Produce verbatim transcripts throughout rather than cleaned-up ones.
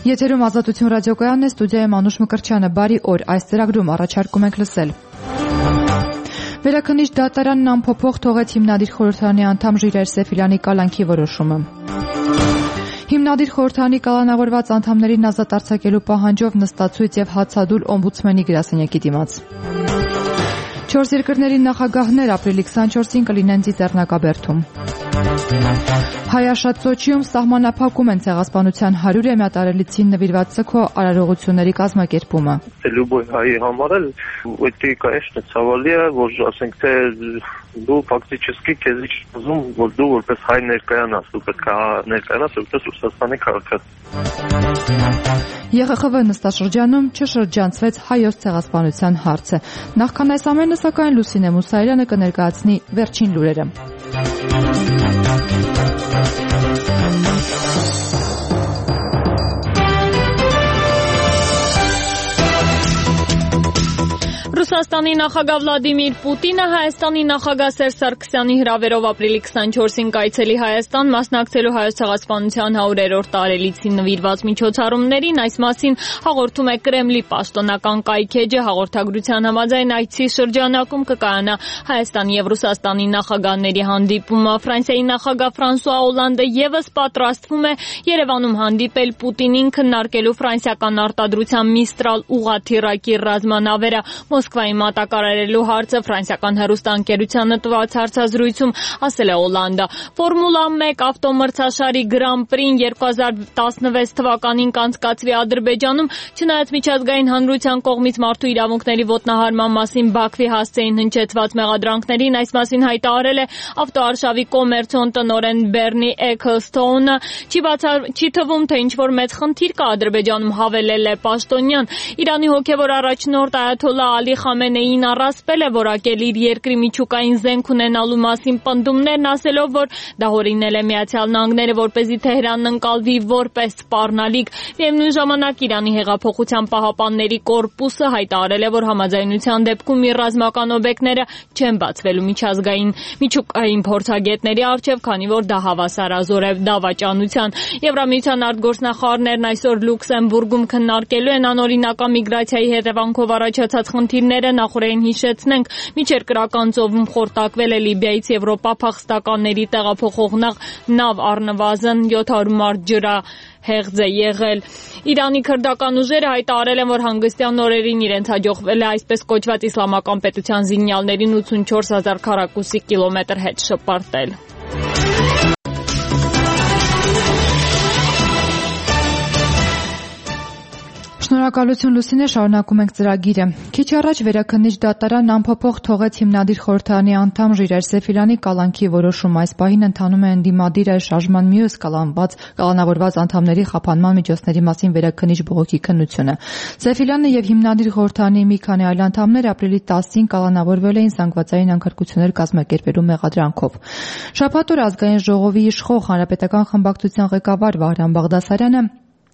Եթերում Ազատություն ռադիոկայանն է, ստուդիայում Անուշ Մկրտչյանը։ Բարի օր, այս ծրագրում առաջարկում ենք լսել։ Վերաքննիչ դատարանն անփոփոխ թողեց հիմնադիր խորհրդարանի անդամ Ժիրայր Սեֆիլյանի կալանքի որոշումը։ Հիմնադիր խորհրդարանի կալանավորված անդամներին ազատ արձակելու պահանջով նստացույց եւ հացադուլ օմբուդսմենի գրասենյակի դիմաց։ Չորս երկրների նախագահներ ապրիլի քսանչորսին կլինեն Ծիծեռնակաբերդում։ Հայաշատ Սոչիում սահմանափակում են ցեղասպանության հարյուրամյա տարելիցին նվիրված սգո արարողությունների կազմակերպումը։ Լյուբոյ հայի համար էլ это, конечно, ցավալի է, որ ասենք թե դու ֆակտически քեզ ուզում, որ դու որպես հայ ներկայանաս, դու պետք է ներկայանաս որպես Ռուսաստանի քաղաքացի։ ԵԽԽՎ նստաշրջանում չշրջանցվեց հայոց ցեղասպանության հարցը։ Նախքան այս ամենը, սակայն Լուսինե Մուսայելյանը կներկայացնի վերջին լուրերը։ Ռուսաստանի նախագահ Վլադիմիր Պուտինը Հայաստանի նախագահ Սերժ Սարգսյանի հրավերով ապրիլի քսանչորսին կայցելի Հայաստան, մասնակցելու հայոց ցեղասպանության հարյուրերորդ տարելիցին նվիրված միջոցառումներին, այս մասին հաղորդում է Կրեմլի պաշտոնական կայքէջը։ Հաղորդագրության համաձայն այցի շրջանակում կկայանա Հայաստանի եւ Ռուսաստանի նախագահների հանդիպումը։ Ֆրանսիայի նախագահ Ֆրանսուଆ Օլանդը եւս պատրաստվում է Երևանում հանդիպել Պուտինին, քննարկելու ֆրանսիական արտադրության Միստրալ ուղղաթիռակի ռազմանավերը Մոսկվայի մատակարարելու հարցը ֆրանսիական հեռուստաընկերությանը տված հարցազրույցում ասել է Օլանդը։ Ֆորմուլա մեկ ավտոմրցաշարի Գրան պրին երկու հազար տասնվեց թվականին կանցկացվի Ադրբեջանում, չնայած միջազգային հանրության կողմից մարդու իրավունքների ոտնահարման մասին Բաքվի հասցեին հնչեցված մեղադրանքներին, այս մասին հայտարարել է ավտոարշավի կոմերցիոն տնօրեն Բերնի Էքլստոունը։ Չի թվում, թե ինչ-որ մեծ խնդիր կա Ադրբեջանում, հավելել է պաշտոնյան։ Իրանի հոգևոր առաջնորդ Այաթոլլա Ալի Խամենեին առասպել է որակել իր երկրի միջուկային զենք ունենալու մասին պնդումներն, ասելով, որ դա հորինել է Միացյալ Նահանգները, որպեսզի Թեհրանն ընկալվի որպես սպառնալիք։ Միևնույն ժամանակ Իրանի հեղափոխության պահապանների կորպուսը հայտարարել է, որ համաձայնության դեպքում իր ռազմական օբյեկտները չեն բացվելու միջազգային միջուկային փորձագետների առջև, քանի որ դա հավասարազոր է դավաճանության։ Եվրամիության արտգործնախարարներն այսօր Լյուքսեմբուրգում քննարկելու են անօրինական միգրացիայի հետևանքով առաջացած խնդիրները։ Նախորդին հիշեցնենք, միջերկրական ծովում խորտակվել է Լիբիայից Եվրոպա փախստականների տեղափոխող նավ առնվազն յոթ հարյուր մարդ ջրահեղձ է եղել։ Իրանի քրդական ուժերը հայտարարել են, որ հանգստյան օրերին իրենց հաջողվել է այսպես կոչված իսլամական պետության զինյալներին ութսունչորս հազար քառակուսի կիլոմետր հետ շպրտել։ Շնորհակալություն Լուսինե, շարունակում ենք ծրագիրը։ Քիչ առաջ վերաքննիչ դատարանն անփոփոխ թողեց հիմնադիր խորհրդարանի անդամ Ժիրայր Սեֆիլյանի կալանքի որոշումը։ Այս պահին ընթանում է ընդդիմադիր շարժման մյուս կալանված կալանավորված անդամների խափանման միջոցների մասին վերաքննիչ բողոքի քննությունը։ Սեֆիլյանը եւ հիմնադիր խորհրդարանի մի քանի այլ անդամներ ապրիլի տասին կալանավորվել էին զանգվածային անկարգություններ կազմակերպելու մեղադրանքով։ Շաբաթ օրը ազգային ժողովի իշխող հանրապետական խմբակցության ղեկավար Վահրամ Բաղդասարյանը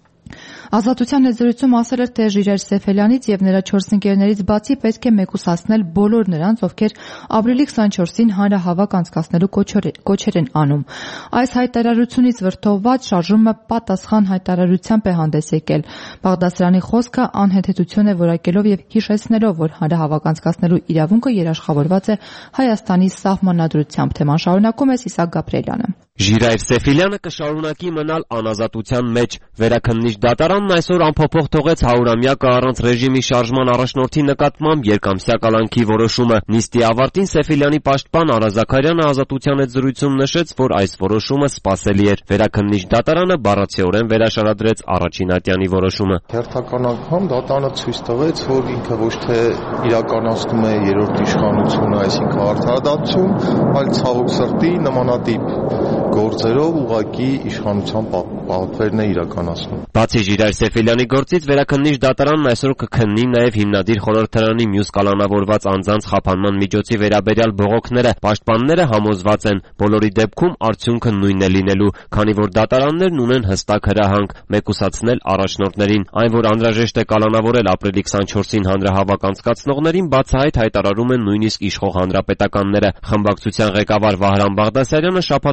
Ազատության հետ զրույցում ասել էր, թե Ժիրայր Սեֆիլյանից եւ նրա չորս ընկերներից բացի պետք է մեկուսացնել բոլոր նրանց, ովքեր ապրիլի քսանչորսին հանրահավաք անցկացնելու կոչեր են անում։ Այս հայտարարությունից վրդովված շարժումը պատասխան հայտարարությամբ է հանդես եկել։ Բաղդասարյանի խոսքը անհեթեթություն է որակելով եւ հիշեցնելով, որ հանրահավաք անցկացնելու իրավունքը երաշխավորված է Հայաստանի սահմանադրությամբ։ Թեման շարունակում է Իսակ Գաբրելյանը։ Ժիրայր Սեֆիլյանը կշարունակի մնալ անազատության մեջ։ Վերաքննիչ դատարանն այսօր անփոփոխ թողեց հարյուրամյակը առանց ռեժիմի շարժման առաջնորդի նկատմամբ երկամսյա կալանքի որոշումը։ Նիստի ավարտին Սեֆիլյանի պաշտպան Արա Զաքարյանը Ազատության հետ զրույցում նշեց, որ այս որոշումը սպասելի էր։ Վերաքննիչ դատարանը բառացիորեն վերաշարադրեց առաջին ատյանի որոշումը։ Հերթական անգամ դատարանը ցույց տվեց, որ ինքը ոչ թե իրականացնում է երրորդ իշխանությունը, այսինքն արդարադատություն, այլ ցավոք սրտի նմանատիպ գործերով ուղղակի իշխանության պատվերն է իրականացնում։ Բացի Ժիրայր Սեֆիլյանի գործից, վերաքննիչ դատարանն այսօր կքննի նաև հիմնադիր խորհրդարանի մյուս կալանավորված անձանց խափանման միջոցի վերաբերյալ բողոքները։ Պաշտպանները համոզված են, բոլորի դեպքում արդյունքը նույնն է լինելու, քանի որ դատարաններն ունեն հստակ հրահանգ՝ մեկուսացնել առաջնորդներին։ Այն, որ անհրաժեշտ է կալանավորել ապրիլի քսանչորսին հանրահավաք անցկացնողներին, բացահայտ հայտարարում են նույնիսկ իշխող հանրապետականները։ Խմբակցության ղեկավար Վահրամ Բաղդասարյանը շաբաթ օրը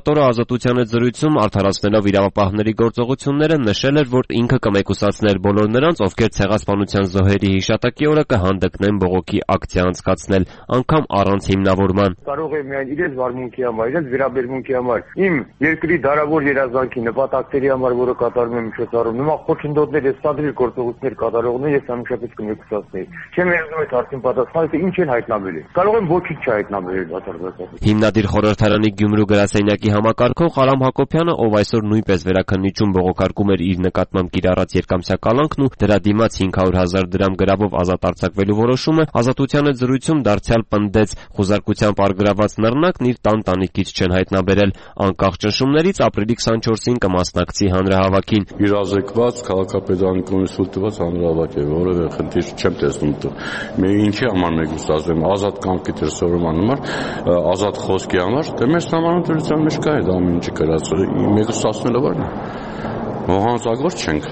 Ազատության հետ զրույցում արդարացնելով իրավապահների գործողությունները նշել էր, որ ինքը կմեկուսացներ բոլոր նրանց, ովքեր ցեղասպանության զոհերի հիշատակի օրը կհանդգնեն բողոքի ակցիա անցկացնել, անգամ առանց հիմնավորման։ Կարող է միայն իրենց վարմունքի համար, իրենց վերաբերմունքի համար, իմ երկրի դարավոր երազանքի նպատակների համար, որը կատարում եմ միջոցառում, նման խոչընդոտներ եւ սադրիլ գործողություններ կատարողներ ես անմիջապես կմեկուսացնեի։ Չեմ երազում այդ հարցին պատասխանը, թե ինչ են հայտնաբերել։ Կարող եմ ոչինչ չհայտնաբերել բացարձակապես։ Հիմնադիր խորհրդարանի Գյումրու գրասենյակի համակարգող Արամ Հակոբյանը, ով այսօր նույնպես վերաքննիչում բողոքարկում էր իր նկատմամբ կիրառած երկամսյա կալանքն ու դրա դիմաց հինգ հարյուր հազար դրամ գրավով ազատ արձակվելու որոշումը, Ազատության հետ զրույցում դարձյալ պնդեց խուզարկությամբ առգրաված նռնակն իր տան տանիքից չեն հայտնաբերել, անկախ ճնշումներից ապրիլի քսանչորսին կմասնակցի հանրահավաքին։ Իրազեկված քաղաքապետարանի տված հանրահավաք է, որևէ խնդիր չեմ տեսնում դու։ Մենք ինչի համար մեկուսացնում, ազատ կամքի դրսևորման համար, ազատ խոսքի համար, դե մեր համանadrության մեջ կա այդ ամեն ինչը գրած, մեկուսացնելը բան է։ Ողանցագործ չենք։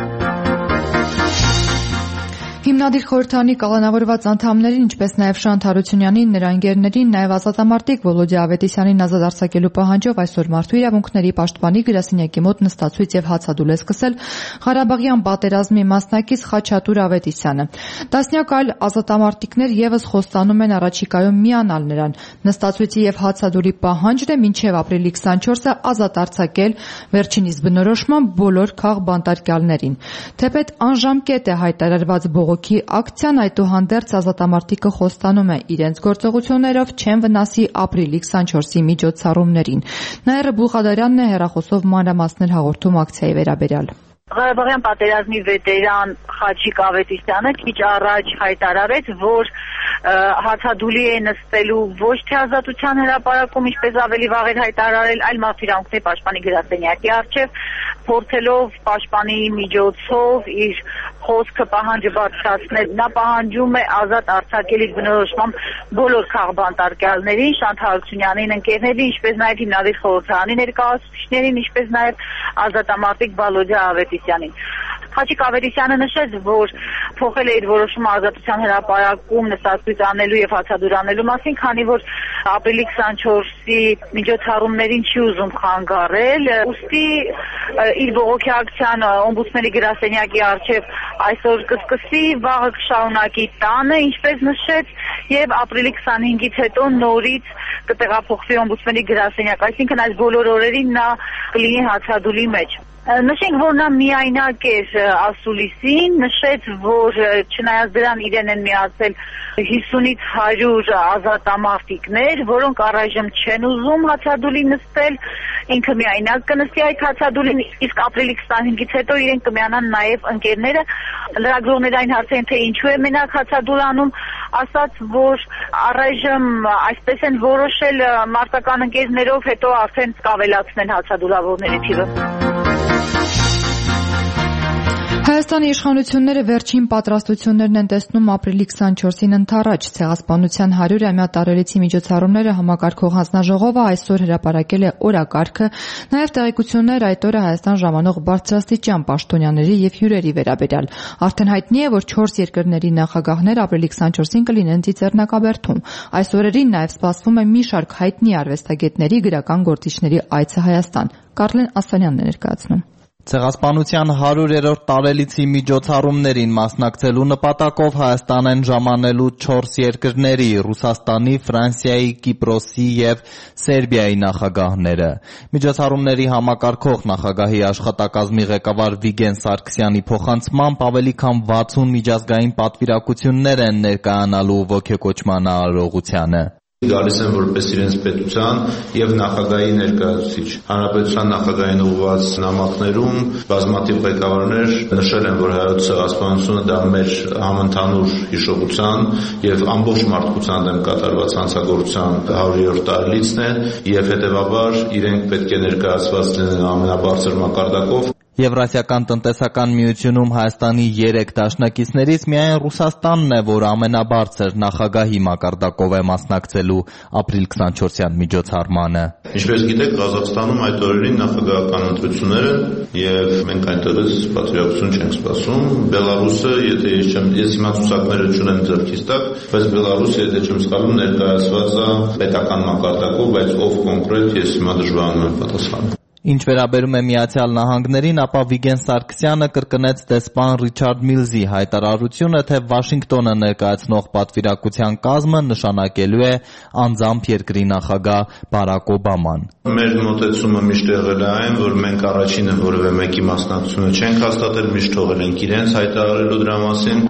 Հիմնադիր խորհրդարանի կալանավորված անդամներին, ինչպես նաև Շանթ Հարությունյանին, նրա ընկերներին, նաև ազատամարտիկ Վոլոդիա Ավետիսյանին ազատ արձակելու պահանջով այսօր Մարդու իրավունքների պաշտպանի գրասենյակի մոտ նստացույց եւ հացադուլ է սկսել Ղարաբաղյան պատերազմի մասնակից Խաչատուր Ավետիսյանը։ Տասնյակ այլ ազատամարտիկներ եւս խոստանում են առաջիկայում միանալ նրան։ Նստացույցի եւ հացադուլի պահանջն է մինչեւ ապրիլի քսանչորսը ազատ արձակել վերջինիս բնորոշմամբ բոլոր քաղբանտարկյալներին։ Թեպետ անժամկետ է հայտարարված բողոքի ակցիան, այդուհանդերձ ազատամարտիկը խոստանում է իրենց գործողություններով չեն վնասի ապրիլի քսանչորսի միջոցառումներին։ Նաիրա Բուխադարյանն է հեռախոսով մանրամասներ հաղորդում ակցիայի վերաբերյալ։ Ղարաբաղյան պատերազմի վետերան Խաչիկ Ավետիսյանը քիչ առաջ հայտարարեց, որ հացադուլի է նստելու ոչ թե Ազատության հրապարակում, ինչպես ավելի վաղ էր հայտարարել, այլ Մարդու իրավունքների պաշտպանի գրասենյակի առջև, փորձելով պաշտպանի միջոցով իր խոսքը պահանջը բարձրացնել։ Նա պահանջում է ազատ արձակել իր բնորոշմամբ բոլոր քաղբանտարկյալներին, Շանթ Հարությունյանին, ընկերներին, ինչպես նաև հիմնադիր խորհրդարանի ներկայացուցիչներին, ինչպես նաև ազատամարտիկ Վոլոդիա Ավետիսյանին։ Խաչիկ Ավետիսյանը նշեց, որ փոխել է իր որոշումը Ազատության հրապարակում նստածույց անելու եւ հացադուլ անելու մասին, քանի որ ապրիլի քսանչորսի միջոցառումներին չի ուզում խանգարել։ Ուստի իր բողոքի ակցիան օմբուդսմենի գրասենյակի առջև այսօր կսկսի, վաղը կշարունակի տանը, ինչպես նշեց, եւ ապրիլի քսանհինգից հետո նորից կտեղափոխվի օմբուդսմենի գրասենյակ, այսինքն այս բոլոր օրերին նա կլինի հացադուլի մեջ։ Նշենք, որ նա միայնակ էր ասուլիսին, նշեց, որ չնայած դրան իրեն են միացել հիսունից հարյուր ազատամարտիկներ, որոնք առայժմ չեն ուզում հացադուլի նստել, ինքը միայնակ կնստի այդ հացադուլին, իսկ ապրիլի քսանհինգից հետո իրեն կմիանան նաև ընկերները։ Լրագրողները այն հարցեն, թե ինչու է մենակ հացադուլ անում, ասաց, որ առայժմ այսպես են որոշել մարտական ընկերներով, հետո արդեն կավելացնեն հացադուլավորների թիվը։ Հայաստանի իշխանությունները վերջին պատրաստություններն են տեսնում ապրիլի քսանչորսին ընդառաջ ցեղասպանության հարյուրամյա տարելիցի միջոցառումները համակարգող հանձնաժողովը այսօր հրապարակել է օրակարգը, նաև տեղեկություններ այդ օրը Հայաստան ժամանող բարձրաստիճան պաշտոնյաների եւ հյուրերի վերաբերյալ։ Արդեն հայտնի է, որ չորս երկրների նախագահներ ապրիլի քսանչորսին կլինեն Ծիծեռնակաբերդում։ Այս օրերին նաև սպասվում է մի շարք հայտնի արվեստագետների, գրական գործիչների այցը Հայաստան։ Կարլեն Ասանյանն է ներկայացնում։ Ցեղասպանության հարյուրերորդ տարելիցի միջոցառումներին մասնակցելու նպատակով Հայաստան են ժամանելու չորս երկրների՝ Ռուսաստանի, Ֆրանսիայի, Կիպրոսի եւ Սերբիայի նախագահները։ Միջոցառումների համակարգող նախագահի աշխատակազմի ղեկավար Վիգեն Սարգսյանի փոխանցմամբ ավելի քան վաթսուն միջազգային պատվիրակություններ են ներկայանալու ոգեկոչման արարողությանը։ Գալիս են որպես իրենց պետության եւ նախագահի ներկայացուցիչ։ Հանրապետության նախագահային ուղղված նամակներում բազմաթիվ ղեկավարներ նշել են, որ հայոց ցեղասպանությունը դա մեր համընդհանուր հիշողության եւ ամբողջ մարդկության դեմ կատարված հանցագործության հարյուրերորդ տարելիցն է եւ հետեւաբար իրենք պետք է ներկայացված լինեն ամենաբարձր մակարդակով։ Եվրասիական տնտեսական միությունում Հայաստանի երեք դաշնակիցներից միայն Ռուսաստանն է, որ ամենաբարձր նախագահի մակարդակով է մասնակցելու ապրիլ քսանչորսյան միջոցառմանը։ Ինչպես գիտեք, Ղազախստանում այդ օրերին նախագահական ընտրություններ են եւ մենք այնտեղից պատվիրակություն չենք սպասում։ Բելարուսը, եթե ես չեմ, ես հիմա ցուցակները չունեմ ձեռքիս տակ, բայց Բելարուսը, եթե չեմ սխալվում, ներկայացված է պետական մակարդակով, բայց ով կոնկրետ ես հիմա դժվարանում եմ պատասխանել։ Ինչ վերաբերում է Միացյալ Նահանգներին, ապա Վիգեն Սարգսյանը կրկնեց դեսպան Ռիչարդ Միլզի հայտարարությունը, թե Վաշինգտոնը ներկայացնող պատվիրակության կազմը նշանակելու է անձամբ երկրի նախագահ Բարակ Օբաման։ Մեր մոտեցումը միշտ եղել է այն, որ մենք առաջինը որևէ մեկի մասնակցությունը չենք հաստատել, միշտ թողել ենք իրենց հայտարարելու դրա մասին։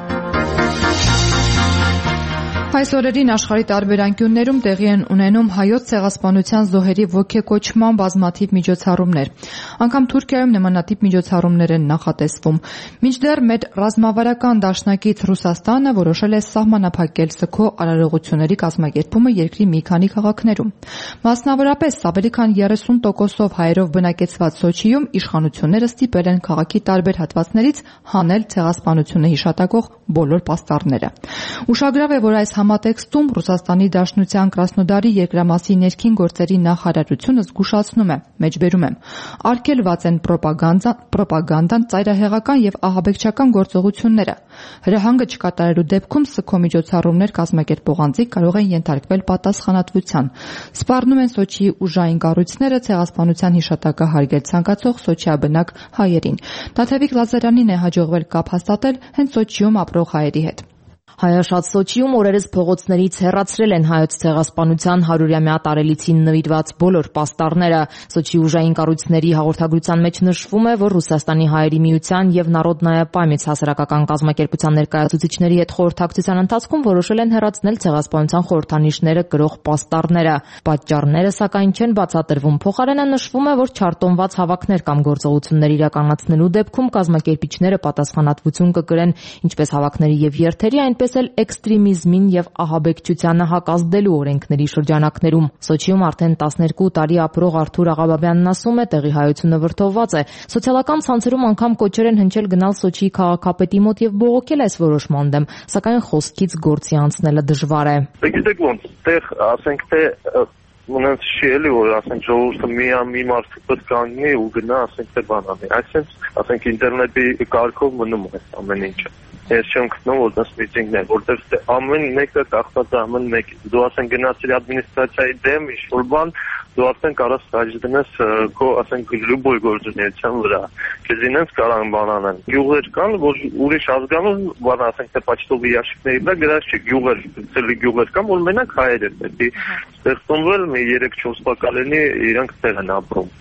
Այս օրերին աշխարհի տարբեր անկյուններում տեղի են ունենում հայոց ցեղասպանության զոհերի ոգեկոչման բազմաթիվ միջոցառումներ։ Անգամ Թուրքիայում նմանատիպ միջոցառումներ են նախատեսվում։ Մինչդեռ մեր ռազմավարական դաշնակից Ռուսաստանը որոշել է սահմանափակել սգո արարողությունների կազմակերպումը երկրի մի քանի քաղաքներում։ Մասնավորապես ավելի քան երեսուն տոկոսով հայերով բնակեցված Սոչիում իշխանությունները ստիպել են քաղաքի տարբեր հատվածներից հանել ցեղասպանությունը հիշատակող բոլոր պաստառները։ Ուշագրավ է, որ այս համատեքստում Ռուսաստանի Դաշնության Կրասնոդարի երկրամասի ներքին գործերի նախարարությունը զգուշացնում է, մեջբերում եմ, արգելված են պրոպագանդան, ծայրահեղական եւ ահաբեկչական գործողությունները։ Հրահանգը չկատարելու դեպքում սգո միջոցառումներ կազմակերպող անձիկ կարող են ենթարկվել պատասխանատվության։ Սպառնում են Սոչիի ուժային կառույցները ցեղասպանության հիշատակը հարգել ցանկացող Սոչիաբնակ հայերին։ Տաթևիկ Լազարյանին է հաջողվել կապ հաստատել հենց Սոչիում ապրող հայերի հետ։ Հայաշատ Սոչիում օրերս փողոցներից հեռացրել են հայոց ցեղասպանության հարյուրամյա տարելիցին նվիրված բոլոր պաստառները։ Սոչիի ուժային կառույցների հաղորդագրության մեջ նշվում է, որ Ռուսաստանի հայերի միության եւ Նարոդնայա պամյաց հասարակական կազմակերպության ներկայացուցիչների հետ խորհրդակցության ընթացքում որոշել են հեռացնել ցեղասպանության խորհրդանիշները կրող պաստառները։ Պատճառները սակայն չեն բացատրվում։ Փոխարենը նշվում է, որ չարտոնված հավաքներ կամ գործողություններ իրականացնելու դեպքում կազմակերպիչները պատասխանատվություն կկրեն ինչպես հավաքների եւ երթերի, այնպես էլ էքստրեմիզմին եւ ահաբեկչությանը հակազդելու օրենքների շրջանակներում։ Սոչիում արդեն տասներկու տարի ապրող Արթուր Աղաբաբյանն ասում է, տեղի հայությունը վրդովված է։ Սոցիալական ցանցերում անգամ կոչեր են հնչել գնալ Սոչիի քաղաքապետի մոտ եւ բողոքել այս որոշման դեմ, սակայն խոսքից գործի անցնելը դժվար է։ Գիտեք ոնց, տեղ ասենք թե ունենց չի էլի, որ ասենք ժողովուրդը մի մարդու պետք կանգնի ու գնա ասենք թե բանանի։ Այսինքն ասենք ինտերնետի կարգով մնում է ամեն ինչը։ Ես չեմ գտնում որ դες միտինգներ, որտեղ ամեն մեկը կախված է ամեն մեկի։ Դու ասենք գնացիր ադմինիստրացիայի դեմ ինչ-որ բան, դու արդեն կարաս խաչ դնես քո ասենք լուբոյ գործունեության վրա։ Քեզ ինձ կարող են բան անել։ Գյուղեր կան, որ ուրիշ ազգանուն բան ասենք թե պաչտովի ящикների վրա գրած չի գյուղեր, ցելի գյուղեր կան, որ մենակ հայեր են, պետք է ստեղծվել մի երեք-չորս բակալենի իրանք տեղ են ապրում։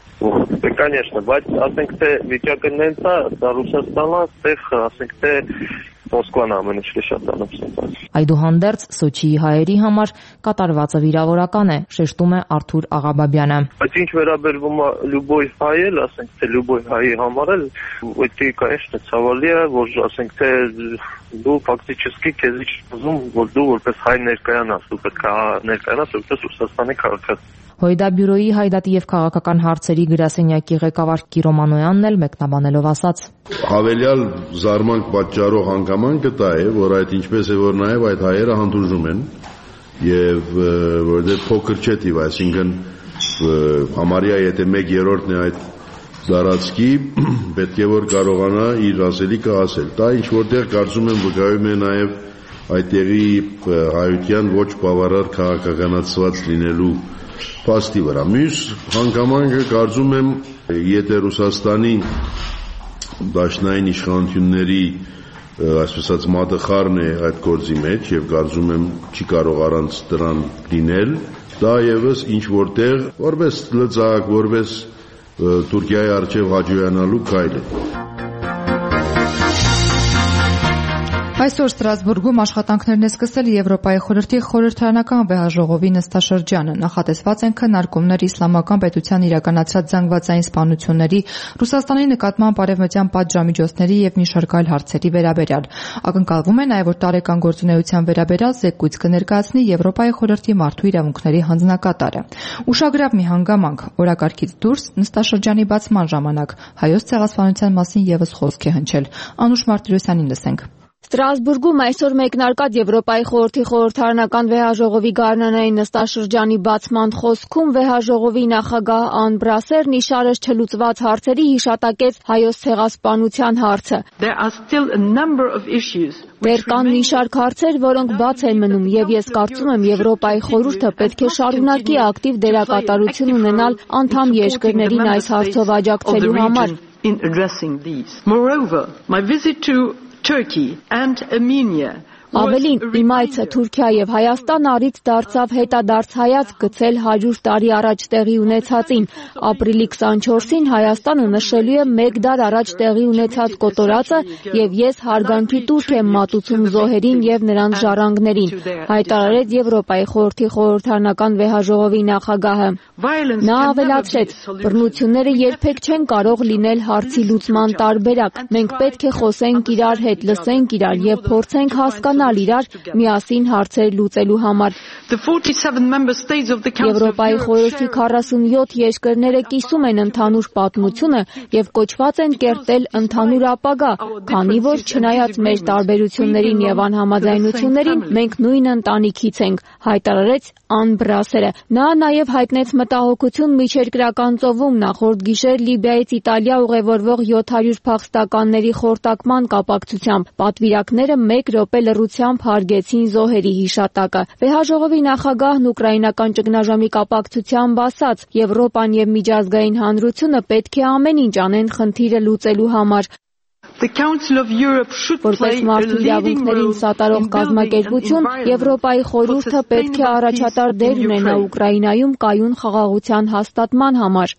Конечно, բայց ասենք թե վիճակը նենց է, դա Ռուսաստանն է, տեղ ասենք թե Մոսկվան ամեն ինչի շատ անապսած։ Այդուհանդերձ Սոչիի հայերի համար կատարվածը վիրավորական է, շեշտում է Արթուր Աղաբաբյանը։ Բայց ինչ վերաբերվում է լուբոյ հայել, ասենք թե լուբոյ հայի համար էլ, это, конечно, ցավալի է, որ ասենք թե դու ֆակտически քեզ ուզում, որ դու որպես հայ ներկայանաս, դու պետք է ներկայանաս որպես Ռուսաստանի քաղաքացի։ Հույդա բյուրոյի հայդատի եւ քաղաքական հարցերի գրասենյակի ղեկավար Կիրո Մանոյանն էլ մեկնաբանելով ասաց. Հավելյալ զարմանք պատճառող հանգամանքը դա է, որ այդ ինչպես է որ նաեւ այդ հայերը հանդուրժում են եւ որովհետեւ փոքր չէ տիվ, այսինքն համարյա եթե մեկ երրորդն է այդ դարածքի, պետք է որ կարողանա իր ասելիքը ասել։ Դա ինչ որտեղ կարծում եմ վկայում է նաեւ այդտեղի հայության ոչ բավարար քաղաքականացված լինելու փաստի վրա։ Մյուս հանգամանքը կարծում եմ, եթե Ռուսաստանի դաշնային իշխանությունների այսպես մատխարն է այդ գործի մեջ եւ կարծում եմ չի կարող առանց դրան լինել, դա եւս ինչ որտեղ որպես լծակ, որպես Թուրքիայի արչեւ հաջողանալու քայլ է։ Այսօր Ստրասբուրգում աշխատանքներն է սկսել Եվրոպայի խորհրդի խորհրդարանական վեհաժողովի նստաշրջանը։ Նախատեսված են քննարկումներ իսլամական պետության իրականացրած զանգվածային սպանությունների, Ռուսաստանի նկատմամբ արևմտյան պատժամիջոցների եւ մի շարք այլ հարցերի վերաբերյալ։ Ակնկալվում է նաեւ, որ տարեկան գործունեության վերաբերյալ զեկույց կներկայացնի Եվրոպայի խորհրդի մարդու իրավունքների հանձնակատարը։ Ուշագրավ մի հանգամանք՝ օրակարգից դուրս նստաշրջանի բացման ժամանակ հայոց ցեղասպանության մասին եւս խոսք է հնչել։ Անուշ Մարտիրոսյանին լսենք։ Ստրասբուրգում այսօր մեկնարկած Եվրոպայի խորհրդի խորհրդարանական վեհաժողովի գարնանային նստաշրջանի բացման խոսքում վեհաժողովի նախագահ Ան Բրասերն իշարս չլուծված հարցերի հիշատակեց հայոց ցեղասպանության հարցը։ Դեռ կան մի շարք հարցեր, որոնք բաց են մնում, եւ ես կարծում եմ Եվրոպայի խորհուրդը պետք է շարունակի ակտիվ դերակատարություն ունենալ անդամ երկրներին այս հարցով աջակցելու համար։ Turkey and Armenia. Ավելին, իմ այցը Թուրքիա եւ Հայաստան առիթ դարձավ հետադարձ հայացք գցել հարյուր տարի առաջ տեղի ունեցածին։ Ապրիլի քսանչորսին Հայաստանը նշելու է մեկ դար առաջ տեղի ունեցած կոտորածը եւ ես հարգանքի տուրք եմ մատուցում զոհերին եւ նրանց ժառանգներին, հայտարարեց Եվրոպայի խորհրդի խորհրդարանական վեհաժողովի նախագահը։ Նա ավելացրեց. բռնությունները երբեք չեն կարող լինել հարցի լուծման տարբերակ։ Մենք պետք է խոսենք իրար հետ, լսենք իրար եւ փորձենք հասկանալ իրար միասին հարցեր լուծելու համար։ Եվրոպայի խորհրդի քառասունյոթ երկրները կիսում են ընդհանուր պատմությունը եւ կոչված են կերտել ընդհանուր ապագա, քանի որ չնայած մեր տարբերություններին եւ անհամաձայնություններին մենք նույն ընտանիքից ենք, հայտարարեց Ան Բրասերը։ Նա նաեւ հայտնեց մտահոգություն միջերկրական ծովում նախորդ գիշեր Լիբիայից Իտալիա ուղևորվող յոթ հարյուր փախստականների խորտակման կապակցությամբ։ Պատվիրակները մեկ րոպե լռությամբ հարգեցին զոհերի հիշատակը։ Վեհաժողովի նախագահն ուկրաինական ճգնաժամի կապակցությամբ ասաց. Եվրոպան եւ միջազգային հանրությունը պետք է ամեն ինչ անեն խնդիրը լուծելու համար։ Որպես մարդու իրավունքներին սատարող կազմակերպություն, Եվրոպայի խորհուրդը պետք է առաջատար դեր ունենա Ուկրաինայում կայուն խաղաղության հաստատման համար։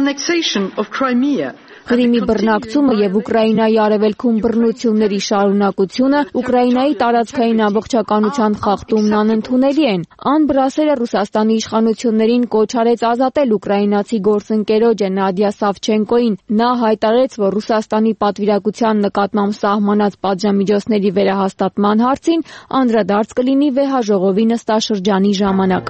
Կրիմի բռնակցումը եւ Ուկրաինայի արևելքում բռնությունների շարունակությունը, Ուկրաինայի տարածքային ամբողջականության խախտումն անընդունելի են։ Ան Բրասերը Ռուսաստանի իշխանություններին կոչ արեց ազատել ուկրաինացի գործընկերոջը Նադիա Սավչենկոին։ Նա հայտարարեց, որ Ռուսաստանի պատվիրակության նկատմամբ սահմանած պատժամիջոցների վերահաստատման հարցին անդրադարձ կլինի վեհաժողովի նստաշրջանի ժամանակ։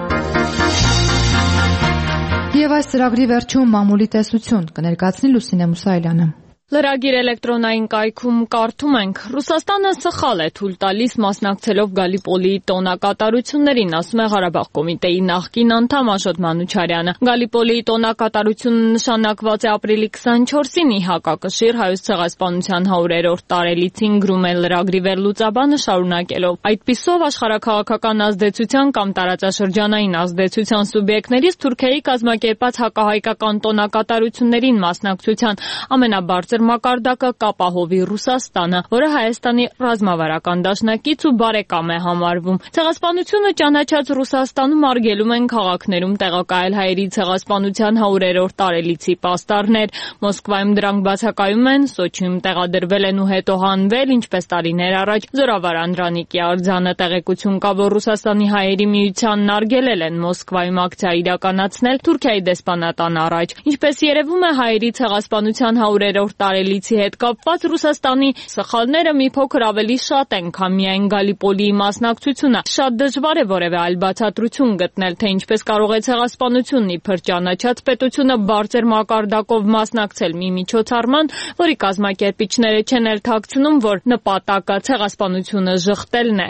Եվ այս ծրագրի վերջում մամուլի տեսություն կներկայացնի Լուսինե Մուսայելյանը։ Լրագիր էլեկտրոնային կայքում կարդում ենք. Ռուսաստանը սխալ է թույլ տալիս մասնակցելով Գալիպոլիի տոնակատարություններին, ասում է Ղարաբաղ կոմիտեի նախկին անդամ Աշոտ Մանուչարյանը։ Գալիպոլիի տոնակատարությունը նշանակված է ապրիլի քսանչորսին ի հակակշիռ հայոց ցեղասպանության հարյուրերորդ տարելիցին գրում է լրագրի վերլուծաբանը շարունակելով. Այդպիսով աշխարհաքաղաքական ազդեցության կամ տարածաշրջանային ազդեցության սուբյեկտներից Թուրքիայի կազմակերպած հակահայկական տոնակատարություններին մասնակցության ամենաբարձր մակարդակը կապահովի Ռուսաստանը, որը Հայաստանի ռազմավարական դաշնակից ու բարեկամ է համարվում։ Ցեղասպանությունը ճանաչած Ռուսաստանում արգելում են քաղաքներում տեղակայել հայերի ցեղասպանության հարյուրերորդ տարելիցի պաստառներ։ Մոսկվայում դրանք բացակայում են, Սոչիում տեղադրվել են ու հետո հանվել, ինչպես տարիներ առաջ Զորավար Անդրանիկի արձանը տեղեկություն կա, որ Ռուսաստանի հայերի միությանն արգելել են Մոսկվայում ակցիա իրականացնել Թուրքիայի դեսպանատան առաջ։ Ինչպես երևում է, հայերի ցեղասպանության հարյուրերորդ տարելիցի հետ կապված Ռուսաստանի սխալները մի փոքր ավելի շատ են, քան միայն Գալիպոլիի մասնակցությունը։ Շատ դժվար է որևէ այլ բացատրություն գտնել, թե ինչպես կարող է ցեղասպանությունն իբր ճանաչած պետությունը բարձր մակարդակով մասնակցել մի միջոցառման, որի կազմակերպիչները չեն էլ թաքցնում, որ նպատակը ցեղասպանությունը ժխտելն է։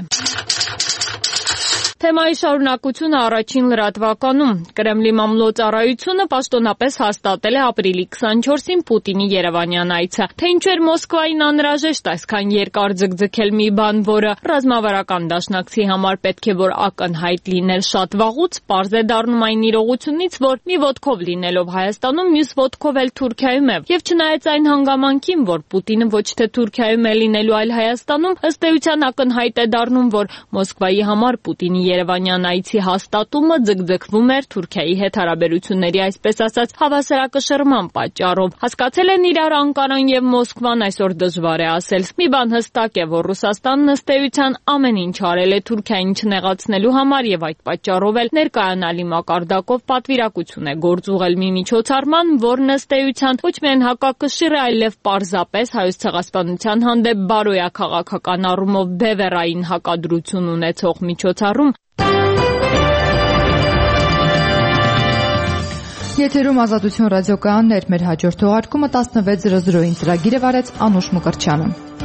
Թեմայի շարունակությունը առաջին լրատվականում։ Կրեմլի մամլոյցարայությունը պաշտոնապես հաստատել է ապրիլի քսանչորսին Պուտինի երևանյան այցը։ Թե ինչու էր Մոսկվային անհրաժեշտ այսքան երկար ձգձգել մի բան, որը ռազմավարական դաշնակցի համար պետք է որ ակնհայտ լիներ շատ վաղուց, պարզ է դառնում այն իրողությունից, որ մի ոտքով լինելով Հայաստանում, մյուս ոտքով էլ Թուրքիայում է։ Եվ չնայած այն հանգամանքին, որ Պուտինը ոչ թե Թուրքիայում է լինելու, այլ Հայաստանում, ըստ էության ակնհայտ է դառնում, որ Մոսկվայի համար Պուտինի Երևանյան այցի հաստատումը ձգձգվում էր Թուրքիայի հետ հարաբերությունների այսպես ասած հավասարակշռման պատճառով։ Հասկացել են իրար Անկարան եւ Մոսկվան, այսօր դժվար է ասել։ Մի բան հստակ է, որ Ռուսաստանն ըստ էության ամեն ինչ արել է Թուրքիային չնեղացնելու համար եւ այդ պատճառով էլ ներկայանալի մակարդակով պատվիրակություն է գործ ուղղել մի միջոցառման, որն ըստ էության ոչ միայն հակակշիռ է, այլև պարզապես Հայոց ցեղասպանության հանդեպ բարոյաքաղաքական առումով բևեռային հակադրություն ունեցող միջոցառում։ Եթերում Ազատություն ռադիոկայանն էր, մեր հաջորդ թողարկումը տասնվեց զրո զրոյին ծրագիրը վարեց Անուշ Մկրտչյանը։